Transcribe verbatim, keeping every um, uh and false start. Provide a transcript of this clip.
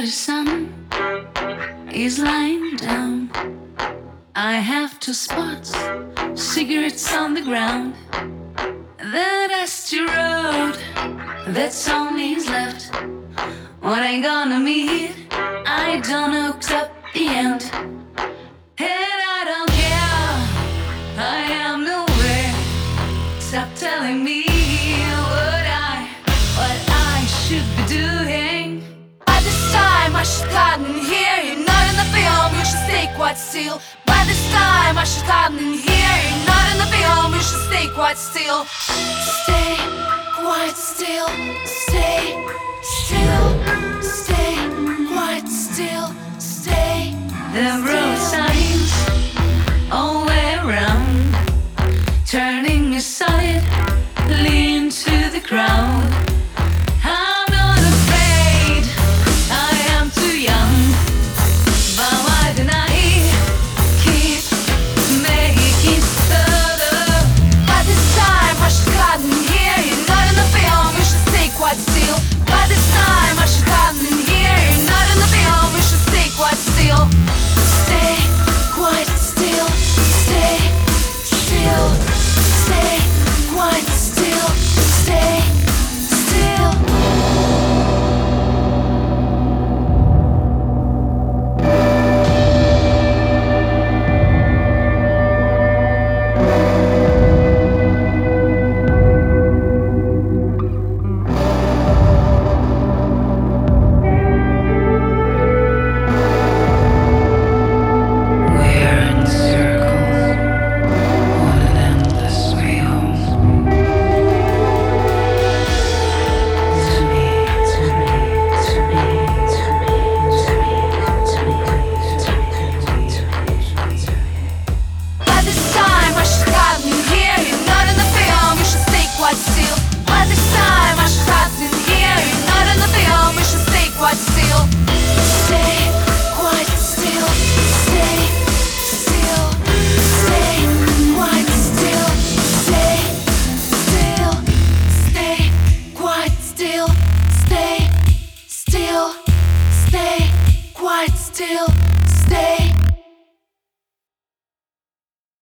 the sun is lying down. I have two spots, cigarettes on the ground. The dusty road, that's all is left. What I'm gonna meet, I don't know up the end. And I don't care, I am nowhere. Stop telling me what I, what I should be doing. By this time I should gotten here. You're not in the film, you should stay quite still. By this time I should gotten here. You're not in the film, you should stay quite still. Stay quite still. Stay still. Stay quite still. Stay. The road signs all the way around, turning me solid, lean to the ground. I'm not afraid, I am too young. But why did I keep making further? By this time I should gotten here. You're not in the film, you should stay quite still. By this time I should gotten here. You're not in the film, you should stay quite still. Stay quite still. Stay still. Stay quite still. Stay still. We're in circles on an endless way home. To me, to me, to me, to me, to me, to me, to me, to me, to me. By this time I should gotten here. You're not in the film, you should stay quite still. By this time I should gotten here. You're not in the film, you should stay quite still. Stay quite still. Stay still. Stay quite still. Stay still. Stay quite still. Stay still. Stay quite still.